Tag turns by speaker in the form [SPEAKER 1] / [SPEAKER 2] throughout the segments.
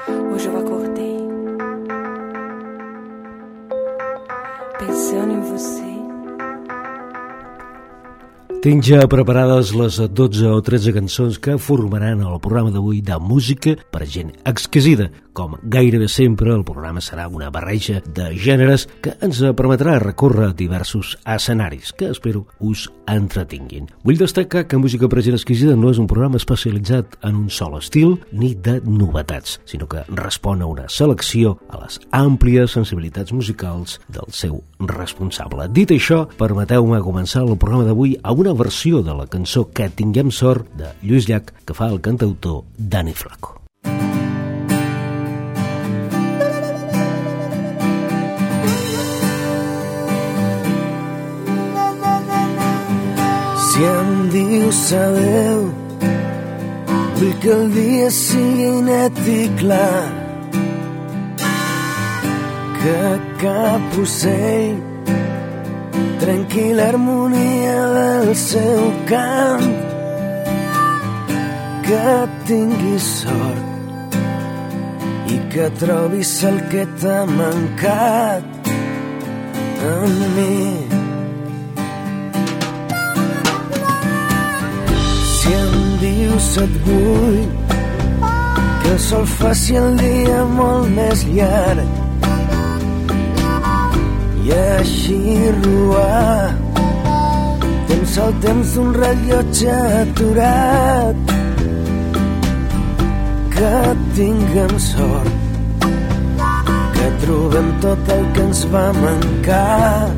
[SPEAKER 1] Hoje eu acordei pensando em você.
[SPEAKER 2] Tinc ja preparades les 12 o 13 cançons que formaran el programa d'avui de música per gent exquisida. Com gairebé sempre, el programa serà una barreja de gèneres que ens permetrà recórrer diversos escenaris que espero us entretinguin. Vull destacar que Música per gent exquisida no és un programa especialitzat en un sol estil ni de novetats, sinó que respon a una selecció a les àmplies sensibilitats musicals del seu responsable. Dit això, permeteu-me començar el programa d'avui a una versió de la cançó Que tinguem sort de Lluís Llach que fa el cantautor Dani Flaco.
[SPEAKER 3] Si em dius adeu, vull que el dia sigui net i clar, que cap ocell trenqui l'harmonia del seu cant, que tinguis sort i que trobis el que t'ha mancat en mi. Si em dius et vull, que el sol faci el dia molt més llarg i així robar temps al temps d'un rellotge aturat, que tinguem sort, que trobem tot el que ens va mancar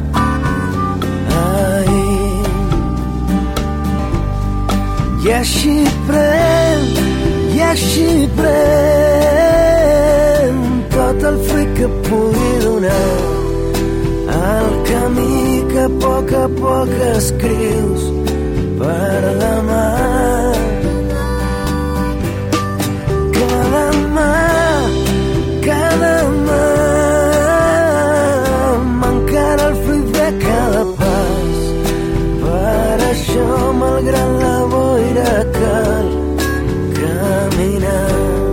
[SPEAKER 3] ahir. I així pren tot el fruit que pugui donar el camí que a poc escrius per demà. Cada mà m'encara el fruit de cada pas. Per això, malgrat la boira, cal caminar.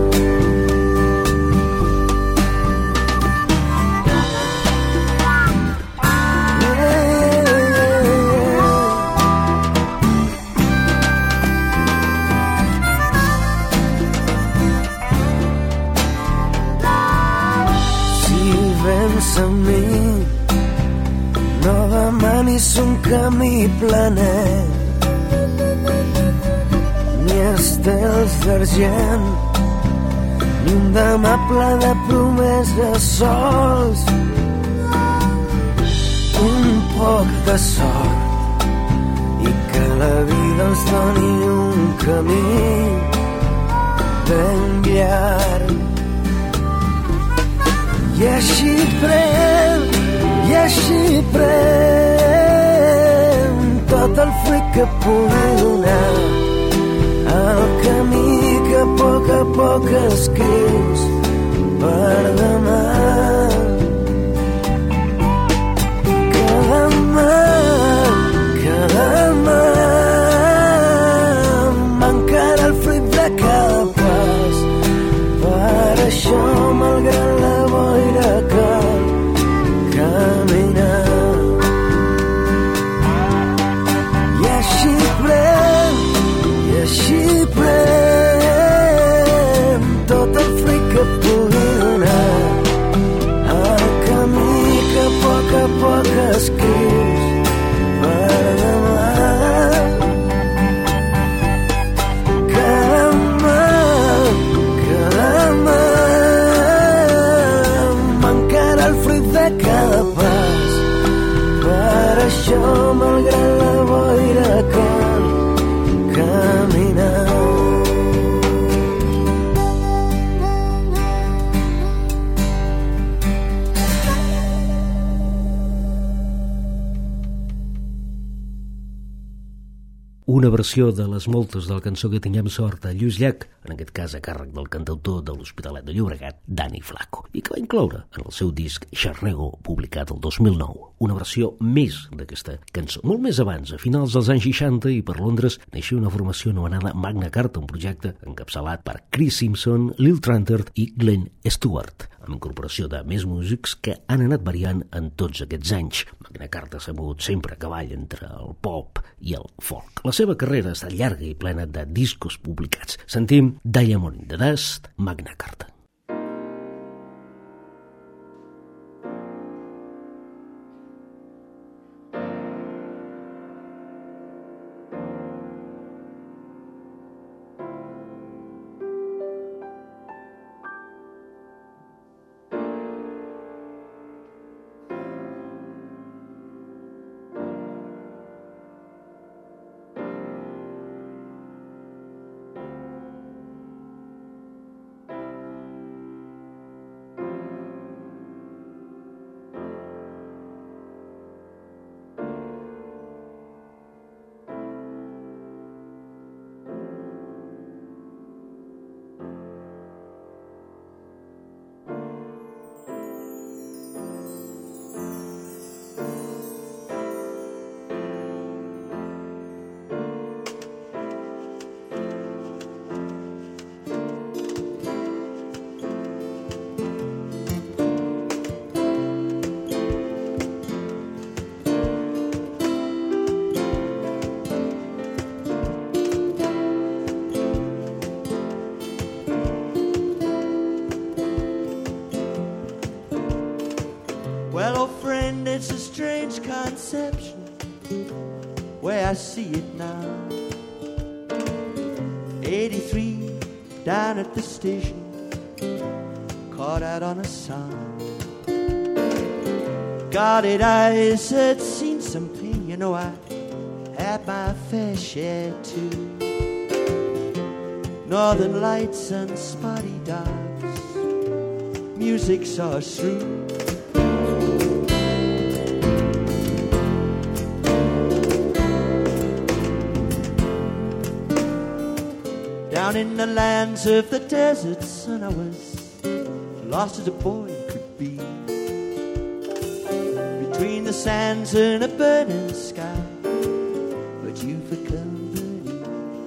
[SPEAKER 3] Amb mi no demanis un camí planet ni estels d'argent ni un demà ple de promeses sols. Un poc de sort i que la vida ens doni un camí ben llarg. I així pren tot el fruit que pugui donar el camí que a poc escrius per demà. Cada mà m'encara el fruit de cada pas. Per això, malgrat la boira, cal caminar. I així pren tot el fruit que pugui donar
[SPEAKER 2] una versió de les moltes de la cançó que tinguem sort a Lluís Llach, en aquest cas a càrrec del cantautor de l'Hospitalet de Llobregat, Dani Flaco, i que va incloure en el seu disc Xarnego, publicat el 2009, una versió més d'aquesta cançó. Molt més abans, a finals dels anys 60, i per Londres, naixia una formació anomenada Magna Carta, un projecte encapçalat per Chris Simpson, Lil Trantert i Glenn Stewart, amb incorporació de més músics que han anat variant en tots aquests anys. Magna Carta s'ha mogut sempre a cavall entre el pop i el folk. La seva carrera ha estat llarga i plena de discos publicats. Sentim Diamond in the Dust, Magna Carta.
[SPEAKER 3] It's a strange conception, where I see it now. 83 down at the station, caught out on a sign. Guarded eyes had seen some pain, you know I had my fair share too. Northern lights and spotty darks, music saw us through. Down in the lands of the desert, son, I was lost as a boy could be. Between the sands and a burning sky, but you for company.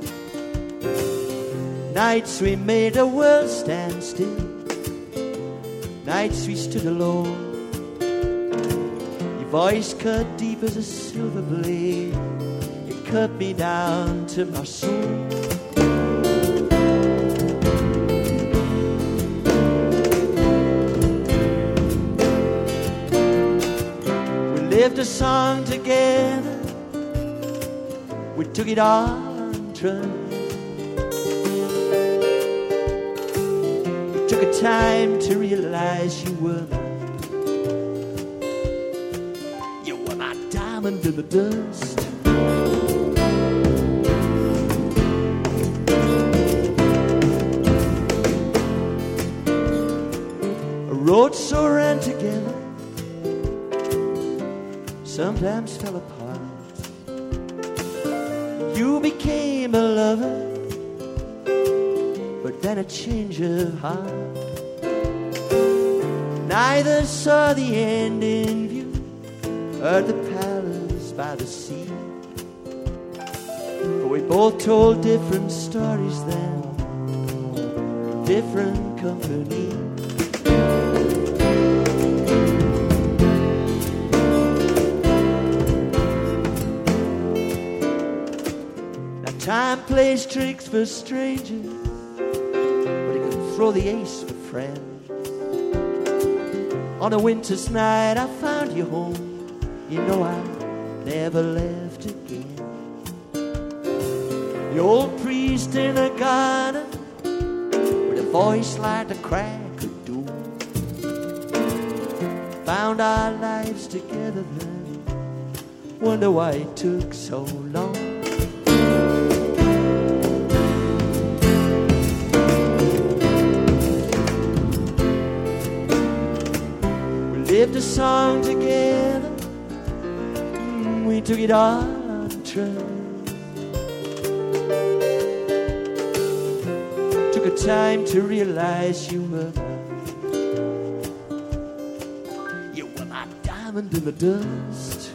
[SPEAKER 3] Nights we made the world stand still, nights we stood alone. Your voice cut deep as a silver blade, it cut me down to my soul. Lived a song together, we took it all on trust. It took a time to realize you were my diamond in the dust. A road so ran together, sometimes fell apart. You became a lover, but then a change of heart. Neither saw the end in view, or the palace by the sea. But we both told different stories then, different company. Time plays tricks for strangers, but it can throw the ace for friends. On a winter's night I found you home, you know I never left again. The old priest in a garden, with a voice like the crack of doom, found our lives together then, wonder why it took so long. Lived a song together, we took it all on trust. the time to realize you were my diamond in the dust.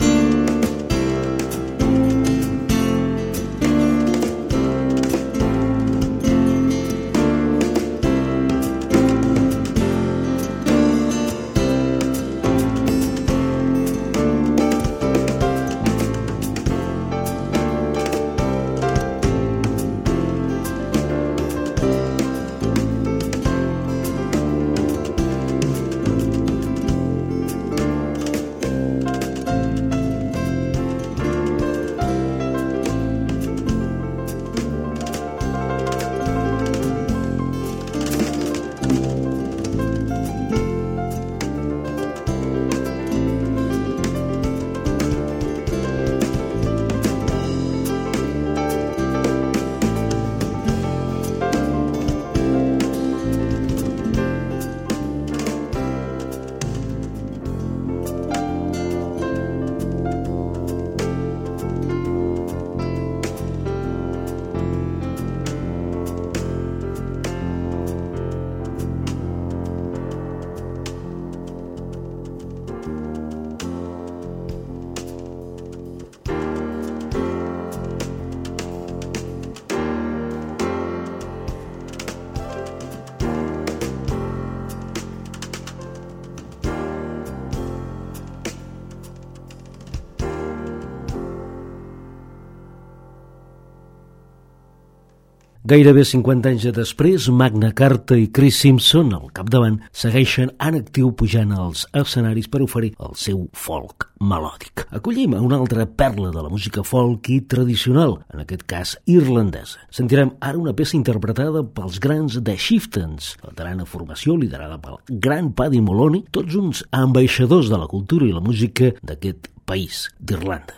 [SPEAKER 2] Gairebé 50 anys després, Magna Carta i Chris Simpson, al capdavant, segueixen en actiu pujant als escenaris per oferir el seu folk melòdic. Acollim a una altra perla de la música folk i tradicional, en aquest cas irlandesa. Sentirem ara una peça interpretada pels grans The Chieftains, la veterana formació liderada pel gran Paddy Moloney, tots uns ambaixadors de la cultura i la música d'aquest país, d'Irlanda.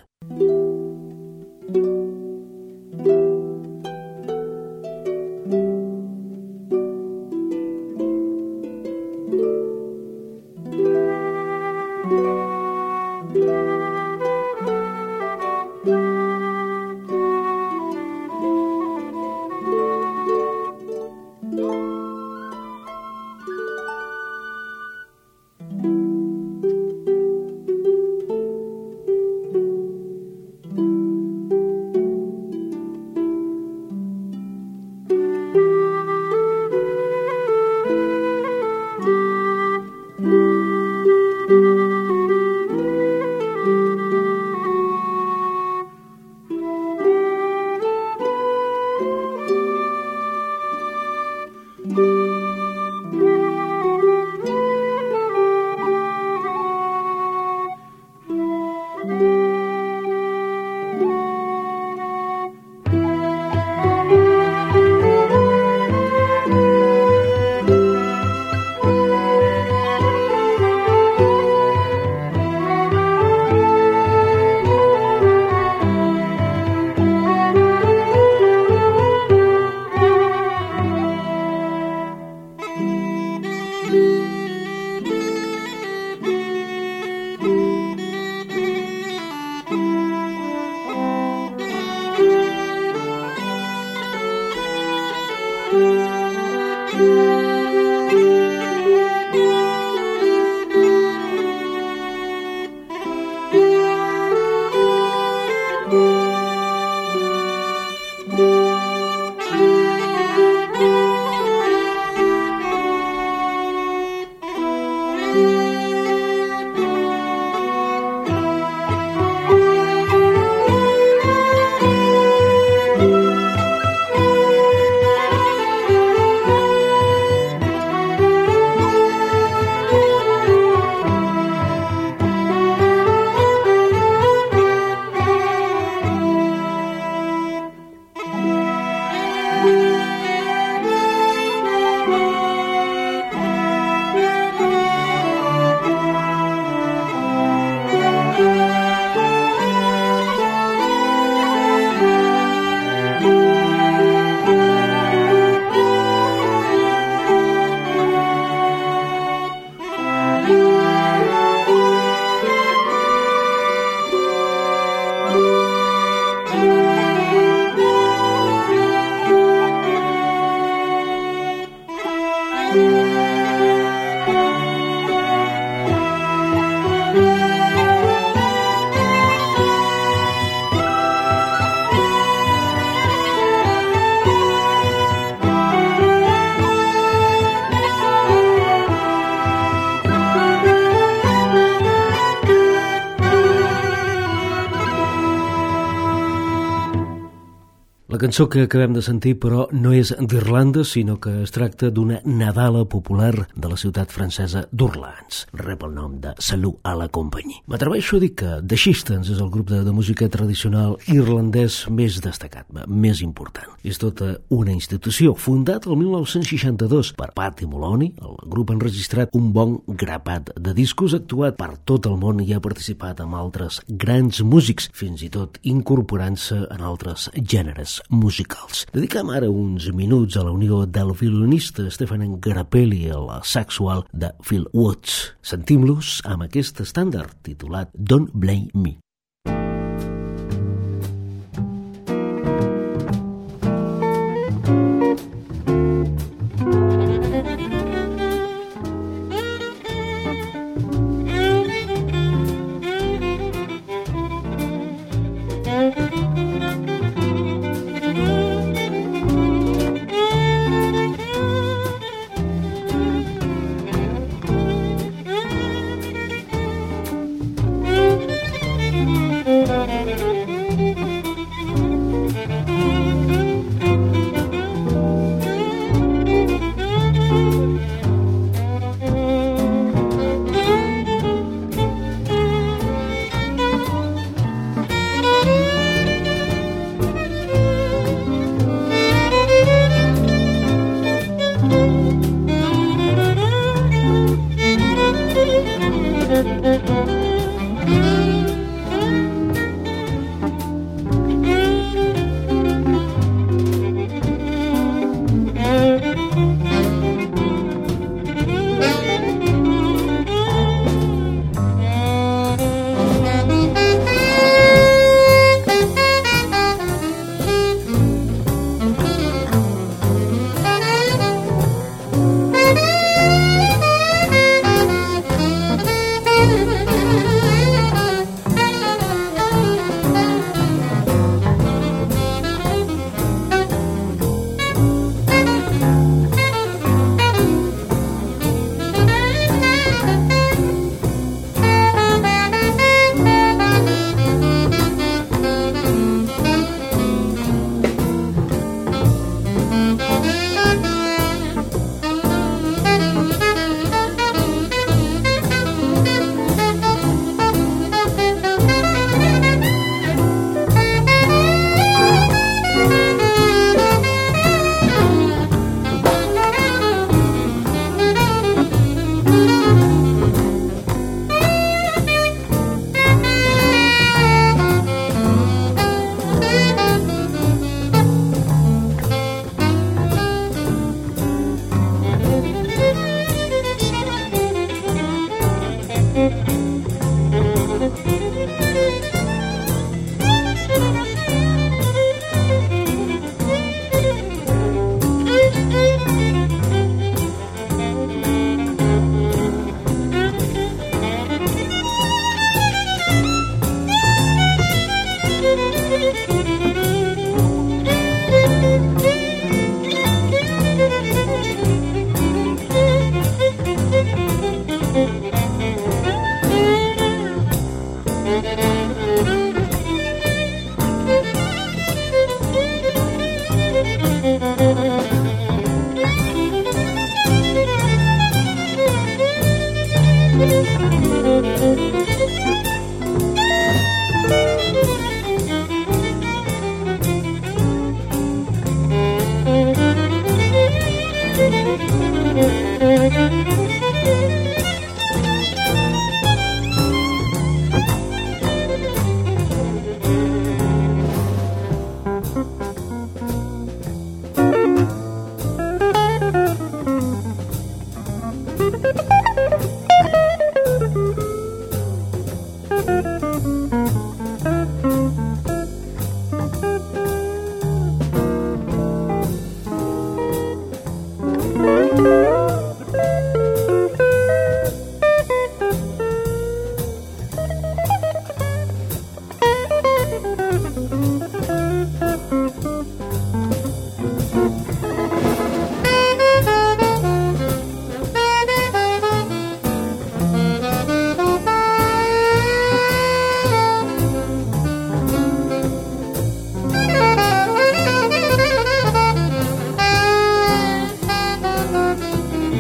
[SPEAKER 2] La cançó que acabem de sentir, però, no és d'Irlanda, sinó que es tracta d'una nadala popular de la ciutat francesa d'Orleans. Rep el nom de Salut à la compagnie. M'atreveixo a dir que The Chieftains és el grup de música tradicional irlandès més destacat, més important. És tota una institució, fundat el 1962 per Paddy Moloney. El grup ha enregistrat un bon grapat de discos, actuat per tot el món i ha participat amb altres grans músics, fins i tot incorporant-se en altres gèneres musicals. Dedicam ara uns minuts a la unió del violinista Stefan Grappelli i el saxual de Phil Woods. Sentim-los amb aquest estàndard titulat Don't Blame Me.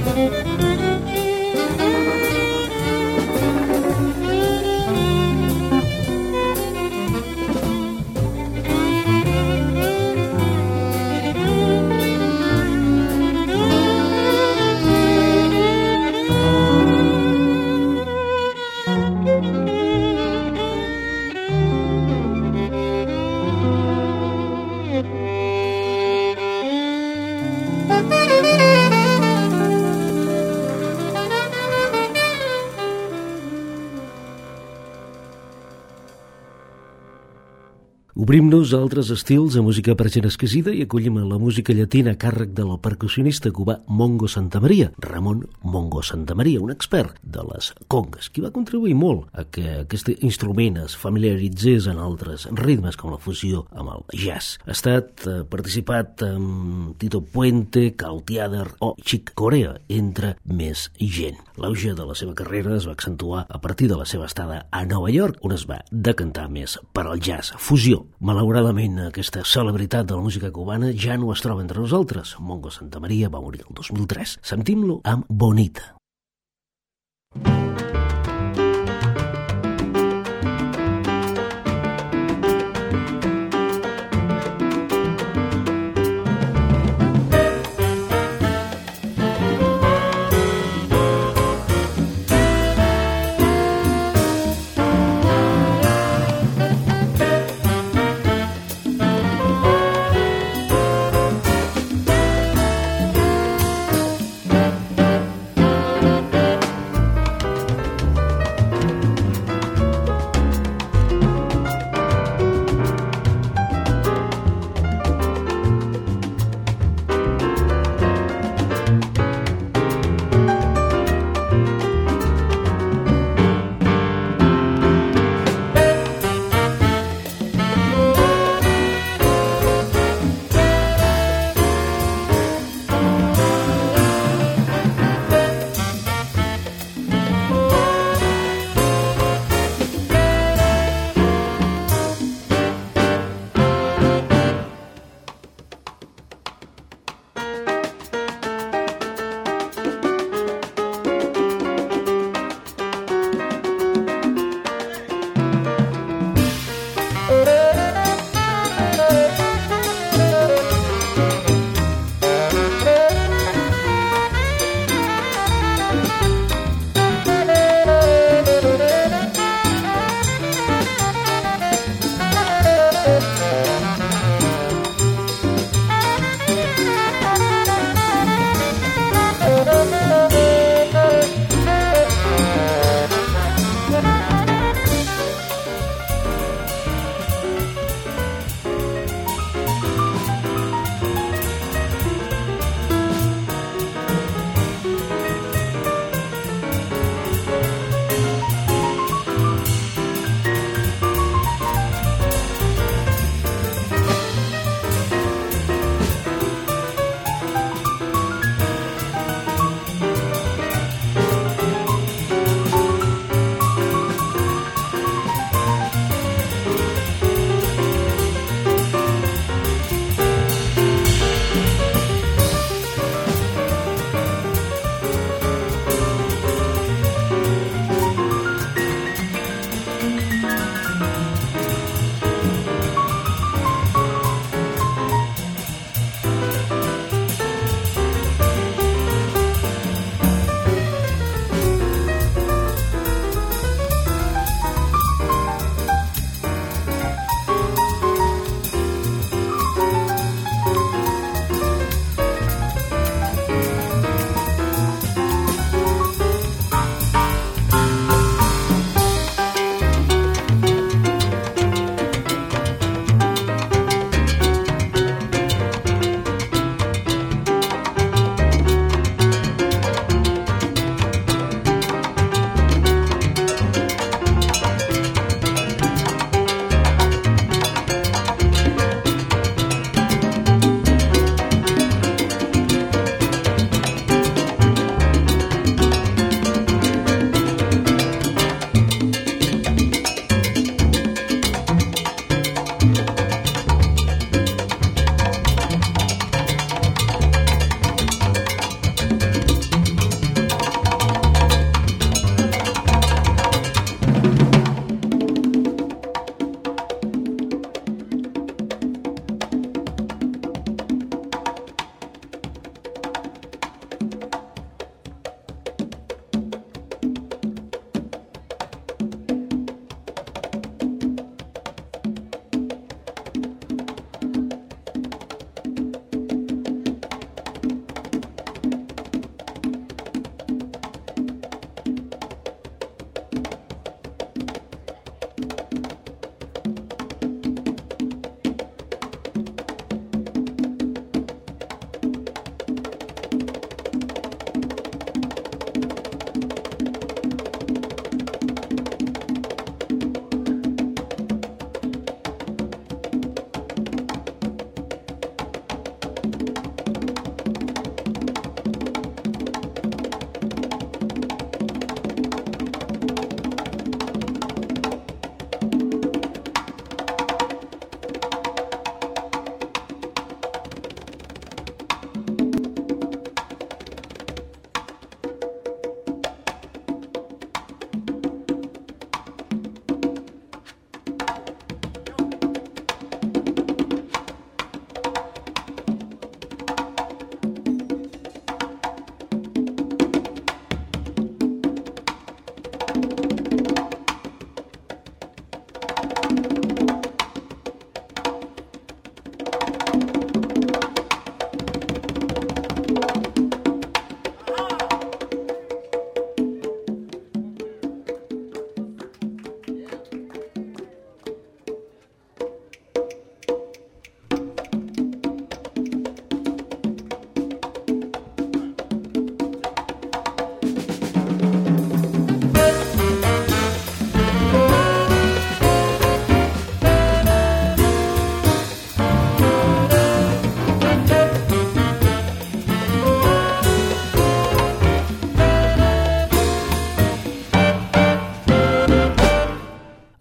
[SPEAKER 2] Obrim-nos a altres estils de música per gent exquisida i acollim la música llatina a càrrec del percussionista cubà Mongo Santamaria, Ramon Mongo Santamaria, un expert de les congues, qui va contribuir molt a que aquest instrument es familiaritzés en altres ritmes com la fusió amb el jazz. Ha estat participat amb Tito Puente, Carl Tjader o Chick Corea, entre més gent. L'auge de la seva carrera es va accentuar a partir de la seva estada a Nova York, on es va decantar més per al jazz fusió. Malauradament, aquesta celebritat de la música cubana ja no es troba entre nosaltres. Mongo Santamaria va morir el 2003. Sentim-lo amb Bonita.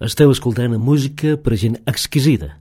[SPEAKER 2] Esteu escoltant música per gent exquisida.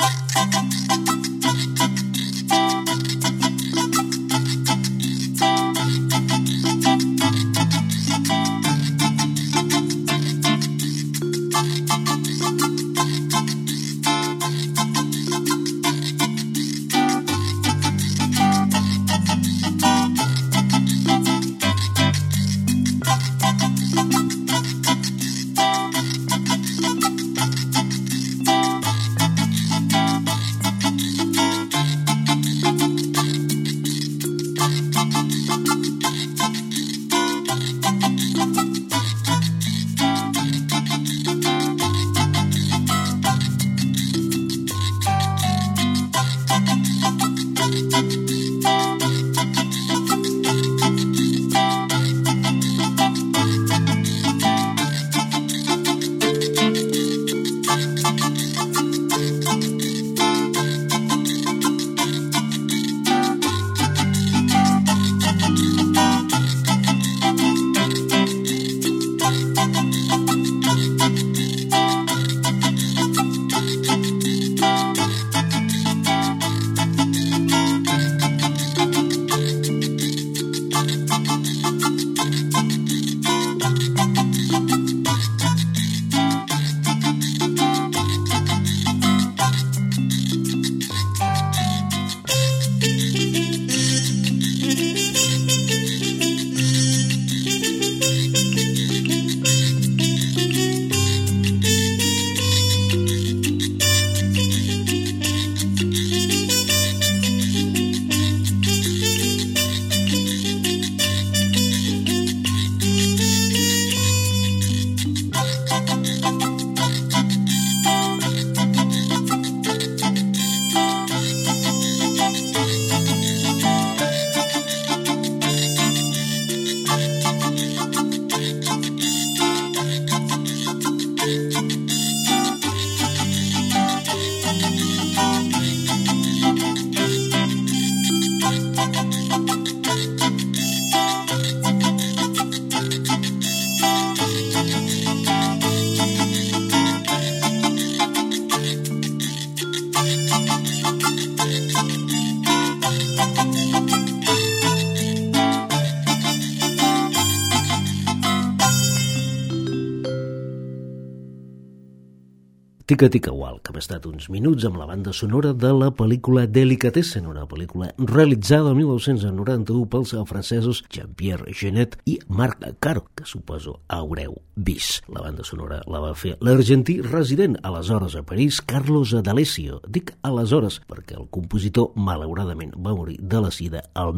[SPEAKER 2] Tica Tica Wal, que hem estat uns minuts amb la banda sonora de la pel·lícula Delicatessen, una pel·lícula realitzada el 1991 pels francesos Jean-Pierre Jeunet i Marc Caro, que suposo haureu vist. La banda sonora la va fer l'argentí resident aleshores a París, Carlos D'Alessio. Dic aleshores perquè el compositor malauradament va morir de la sida el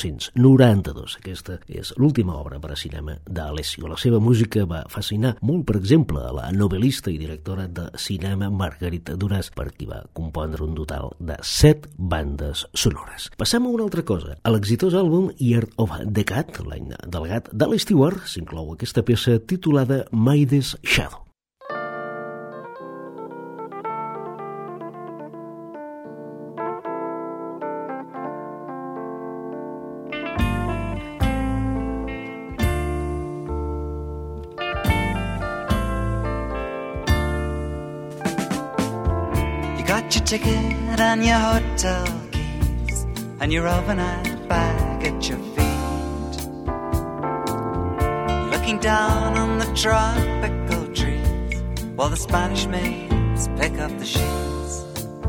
[SPEAKER 2] 1992. Aquesta és l'última obra per a cinema d'Alessio. La seva música va fascinar molt, per exemple, a la novel·lista i directora de cinema Marguerite Duras, per qui va compondre un total de 7 bandes sonores. Passem a una altra cosa. A l'exitós àlbum Year of the Cat, l'any del gat de l'Stewart, s'inclou aquesta peça titulada Maide's Shadow.
[SPEAKER 1] Your ticket and your hotel keys and your overnight bag at your feet. You're looking down on the tropical trees while the Spanish maids pick up the sheets.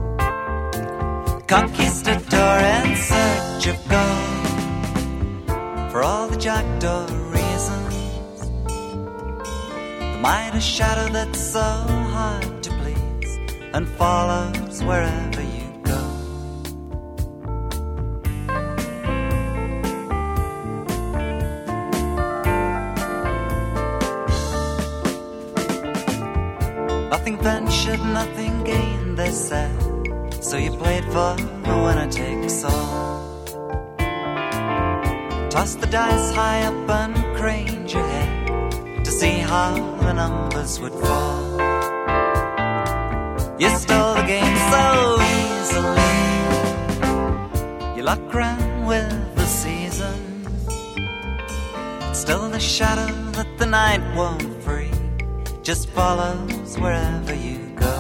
[SPEAKER 1] Conquistador in search of gold for all the jackdaw reasons. The Midas shadow that's so hard to please and follows wherever you go. Nothing ventured, nothing gained, they said, so you played for the winner takes all. Toss the dice high up and craned your head to see how the numbers would fall. You stole the game so easily. Your luck ran with the seasons. Still the shadow that the night won't free just follows wherever you go.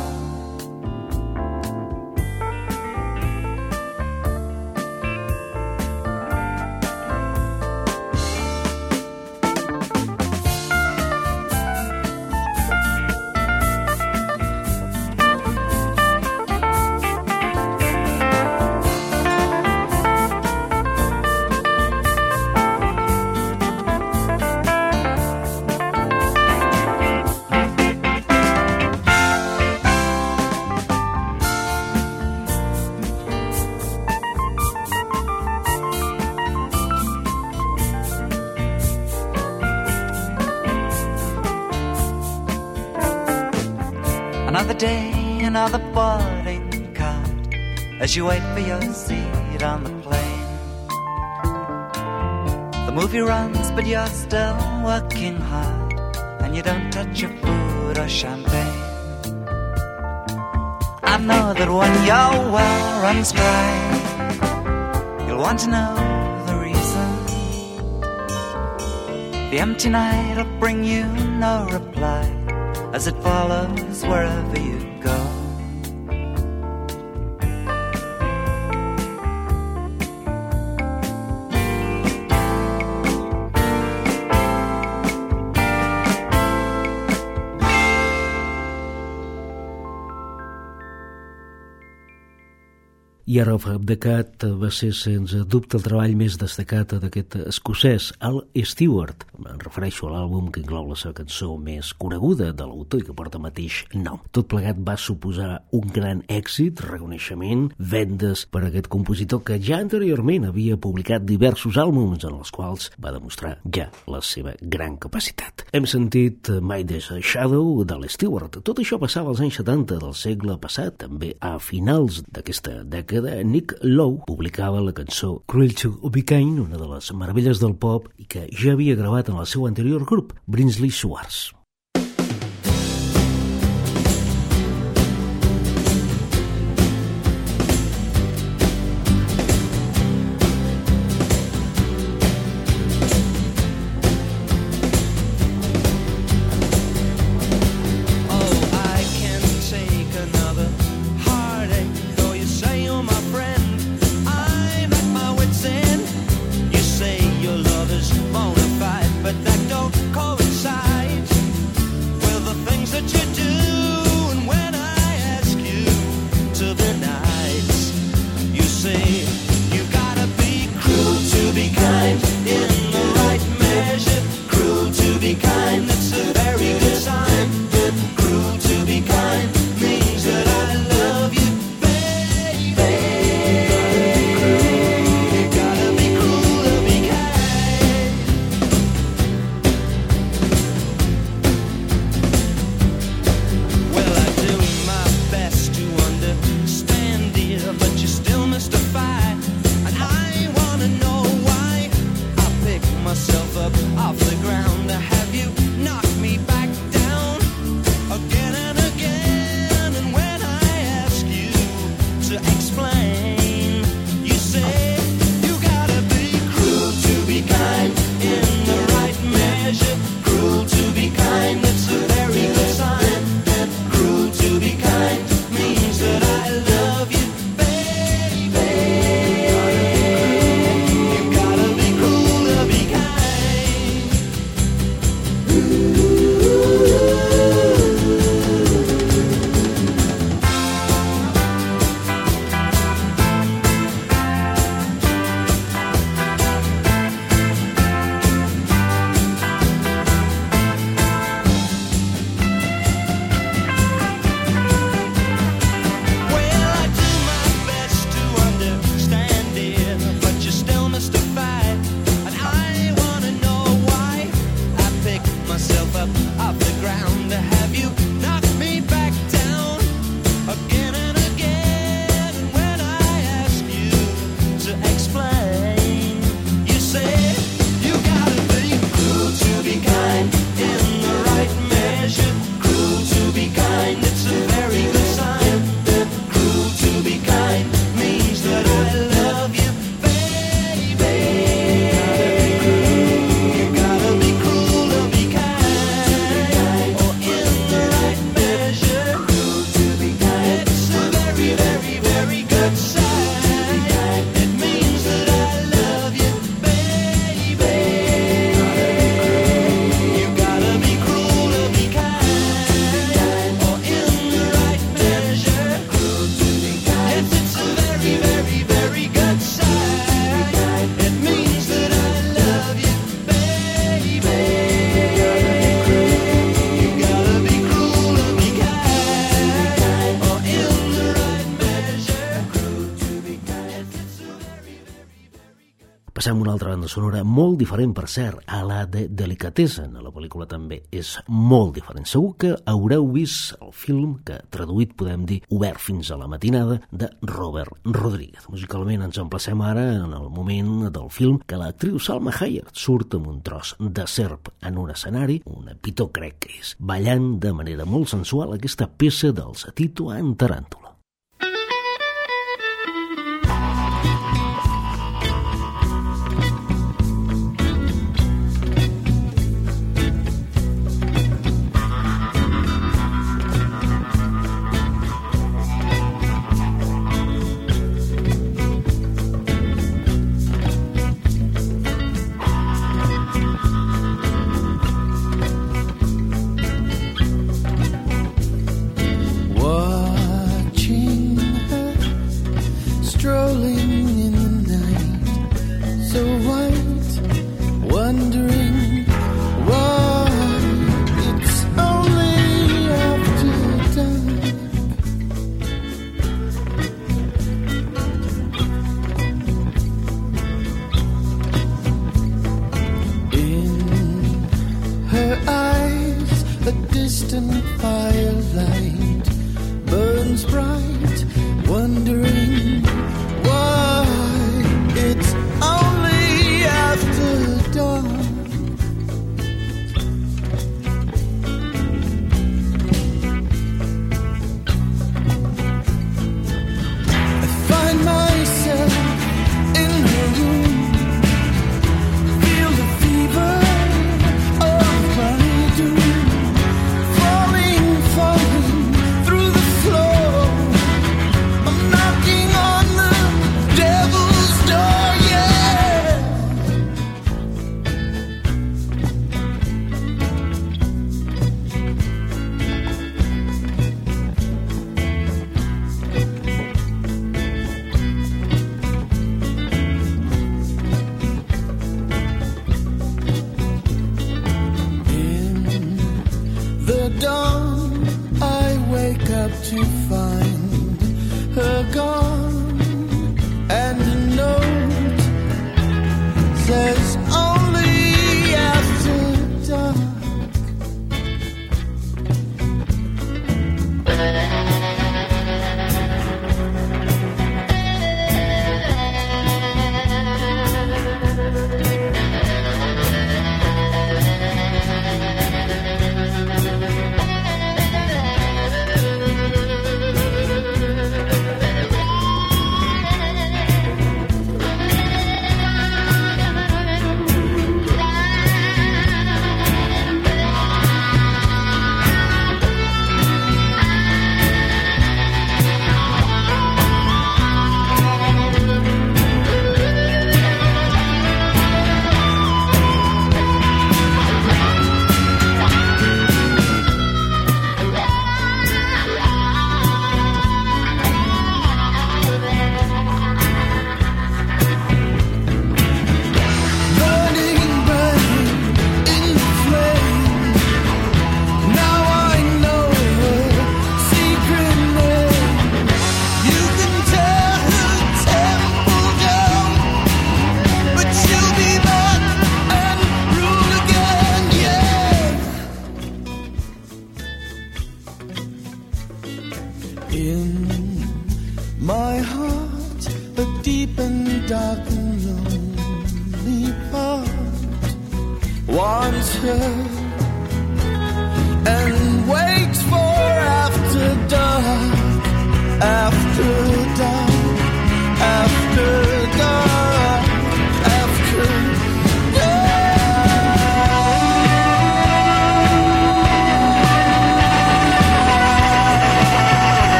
[SPEAKER 1] Another day, another boarding card, as you wait for your seat on the plane. The movie runs, but you're still working hard, and you don't touch your food or champagne. I know that when your well runs dry, you'll want to know the reason. The empty night will bring you no reply, as it follows wherever you go.
[SPEAKER 2] Year of the Cat va ser, sense dubte, el treball més destacat d'aquest escocès, Al Stewart. Em refereixo a l'àlbum que inclou la seva cançó més coneguda de l'autor i que porta mateix nom. Tot plegat va suposar un gran èxit, reconeixement, vendes per a aquest compositor que ja anteriorment havia publicat diversos àlbums en els quals va demostrar ja la seva gran capacitat. Hem sentit My There's a Shadow d'Al Stewart. Tot això passava als anys 70 del segle passat. També a finals d'aquesta dècada Nick Lowe publicava la cançó Cruel to Be Kind, una de les meravelles del pop i que ja havia gravat en el seu anterior grup, Brinsley Schwarz.
[SPEAKER 3] But that don't coincide.
[SPEAKER 2] passem una altra banda sonora molt diferent, per cert, a la de Delicatessen. A la pel·lícula també és molt diferent. Segur que haureu vist el film que, traduït, podem dir Obert fins a la matinada, de Robert Rodríguez. Musicalment ens emplacem ara en el moment del film que l'actriu Salma Hayek surt amb un tros de serp en un escenari, una pitó crec que és, ballant de manera molt sensual aquesta peça dels Tito and Taràntula.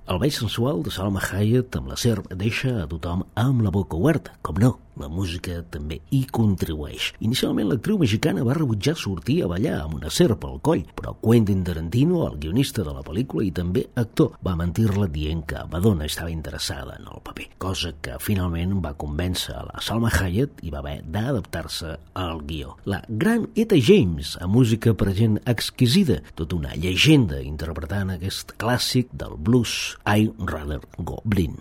[SPEAKER 2] El ball sensual de Salma Hayek amb la serp deixa a tothom amb la boca oberta. Com no, la música també hi contribueix. Inicialment l'actriu mexicana va rebutjar sortir a ballar amb una serp al coll, però Quentin Tarantino, el guionista de la pel·lícula i també actor, va mentir-la dient que Madonna estava interessada en el paper, cosa que finalment va convèncer a la Salma Hayek i va haver d'adaptar-se al guió. La gran Etta James, a música per a gent exquisida, tota una llegenda interpretant aquest clàssic del blues, I'd Rather Go Blind.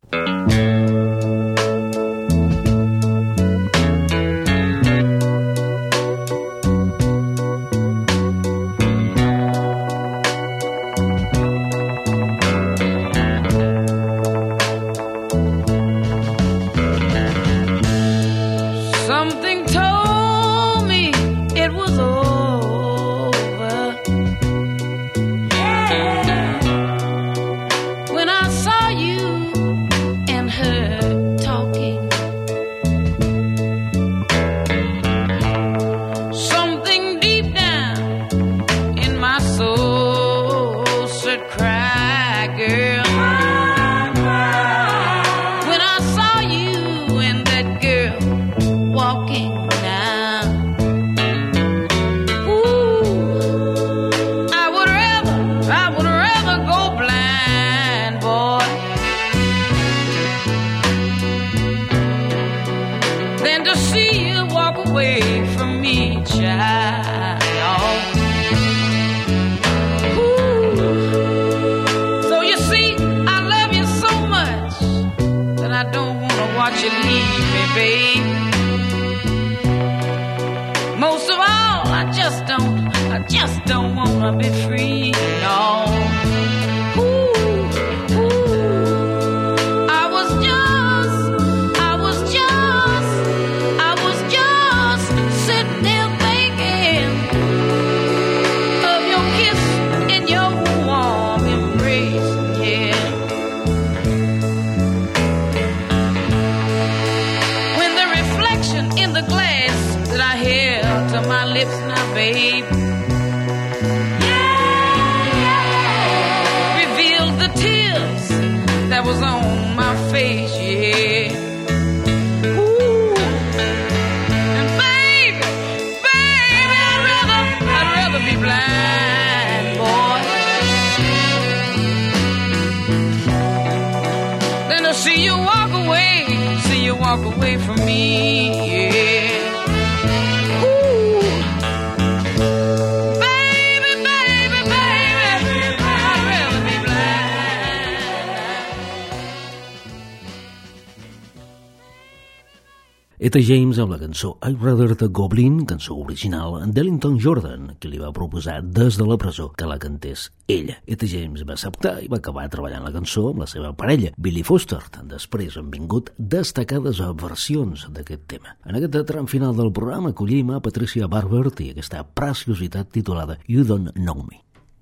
[SPEAKER 2] Etta James amb la cançó I'd Rather the Goblin, cançó original d'Ellington Jordan, que li va proposar des de la presó que la cantés ella. Etta James va acceptar i va acabar treballant la cançó amb la seva parella, Billy Foster. Després han vingut destacades versions d'aquest tema. En aquest tram final del programa acollim a Patricia Barber i aquesta preciositat titulada You Don't Know Me.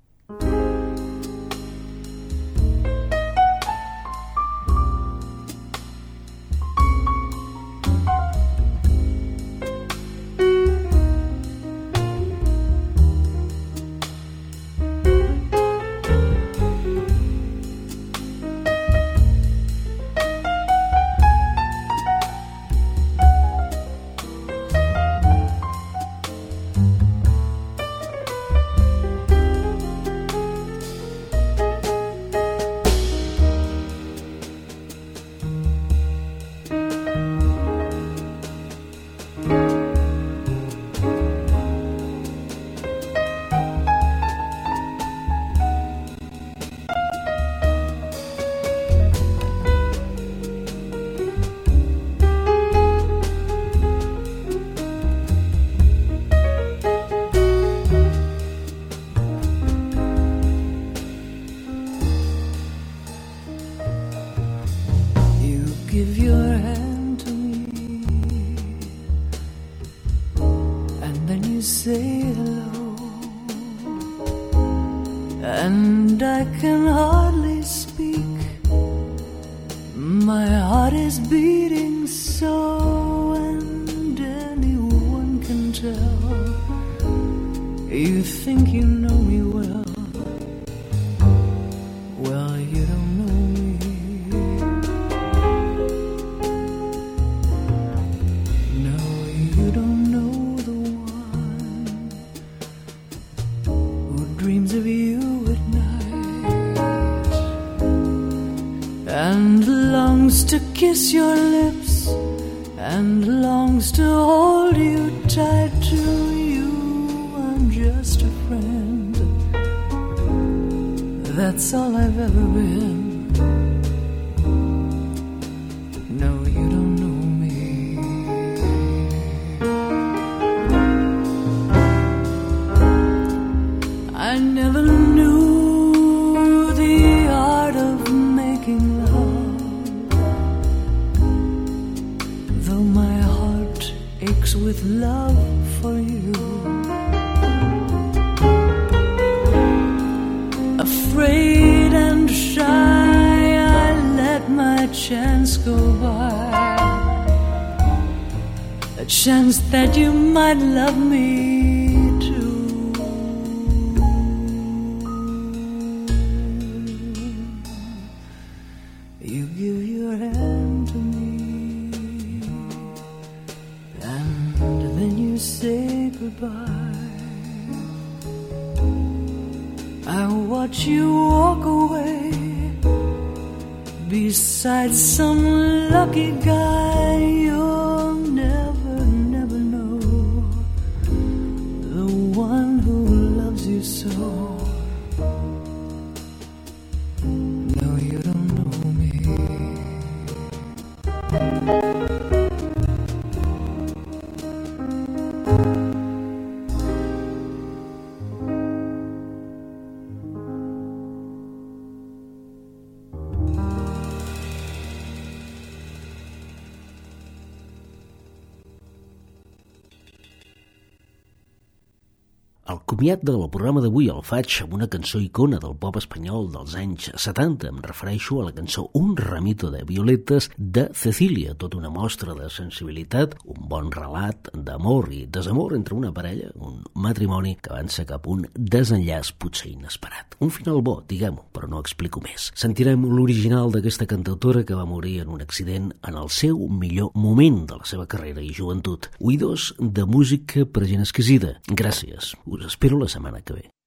[SPEAKER 4] Give your hand to me, and then you say hello, and I can hardly speak. My heart is beating so, and anyone can tell. You think you know me well. Well, you don't know and longs to kiss your lips and longs to hold you tight to you. I'm just a friend, that's all I've ever been. No, you don't know me. I never knew the art of making love, though my heart aches with love for you. Afraid and shy, I let my chance go by, a chance that you might love me too. You give your hand to me, and then you say goodbye. I watch you walk away beside some lucky guy. You'll never, never know the one who loves you so. No, you don't know me.
[SPEAKER 2] El comiat del programa d'avui el faig amb una cançó icona del pop espanyol dels anys 70. Em refereixo a la cançó Un ramito de violetes de Cecília, tota una mostra de sensibilitat, un bon relat d'amor i desamor entre una parella, un matrimoni que avança cap a un desenllaç potser inesperat. Un final bo, diguem-ho, però no explico més. Sentirem l'original d'aquesta cantautora que va morir en un accident en el seu millor moment de la seva carrera i joventut. Oïdors de música per gent exquisida. Gràcies. Us espero la setmana que ve.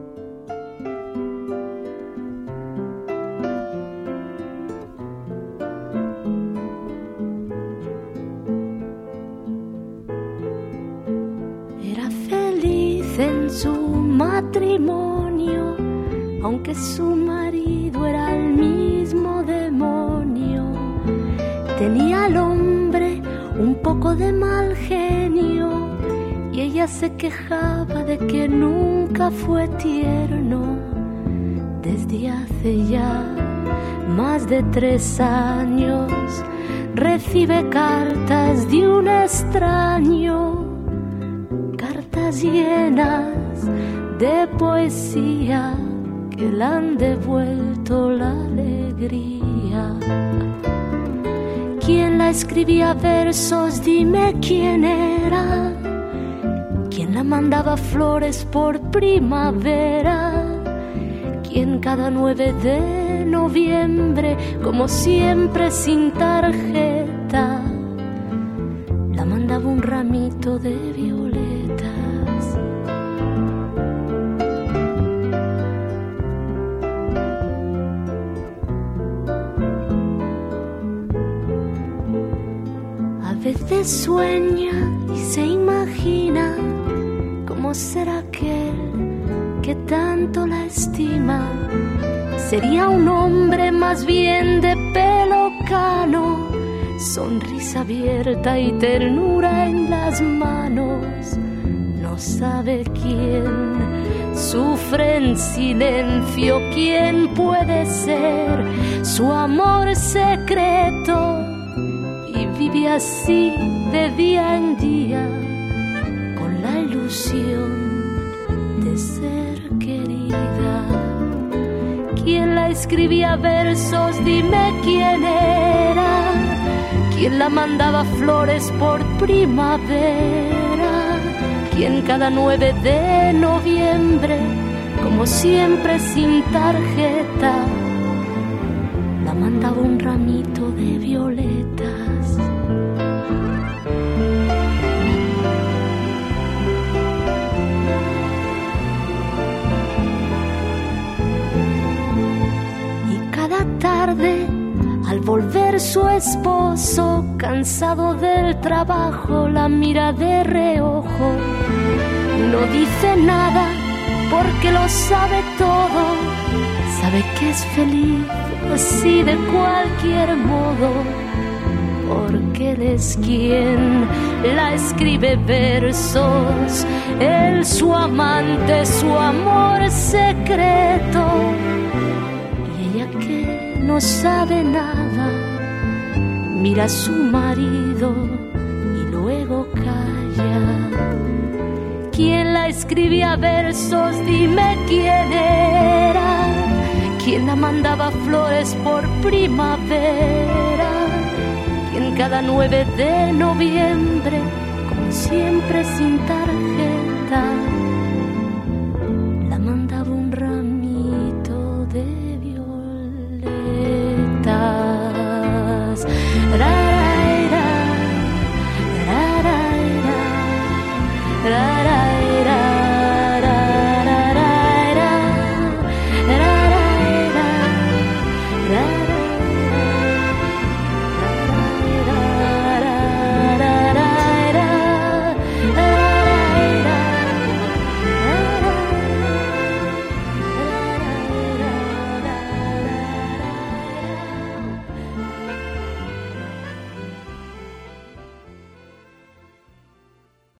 [SPEAKER 5] Era feliz en su matrimonio, aunque su marido era el mismo demonio. Tenía al hombre un poco de mal genio, y ella se quejaba de que nunca fue tierno. Desde hace ya más de 3 años recibe cartas de un extraño, cartas llenas de poesía que le han devuelto la alegría. ¿Quién la escribía versos? Dime quién era. ¿Quién la mandaba flores por primavera? ¿Quién cada 9 de noviembre, como siempre sin tarjeta, la mandaba un ramito de violetas? A veces sueña y se imagina cómo será aquel que tanto la estima. Sería un hombre más bien de pelo cano, sonrisa abierta y ternura en las manos. No sabe quién sufre en silencio, quién puede ser su amor secreto, y vive así de día en día con la ilusión de ser querida. ¿Quién la escribía versos? Dime quién era. ¿Quién la mandaba flores por primavera? ¿Quién cada 9 de noviembre, como siempre sin tarjeta, la mandaba un ramito de violetas? Tarde Al volver su esposo, cansado del trabajo, la mira de reojo. No dice nada porque lo sabe todo. Sabe que es feliz así de cualquier modo, porque él es quien la escribe versos. Él su amante, su amor secreto. Y ella que no sabe nada, mira a su marido y luego calla. ¿Quién la escribía versos? Dime quién era. ¿Quién la mandaba flores por primavera? ¿Quién cada 9 de noviembre, como siempre sin tarjeta, la mandaba un ramito de violetas? Ra, ra, ra, ra, ra, ra, ra.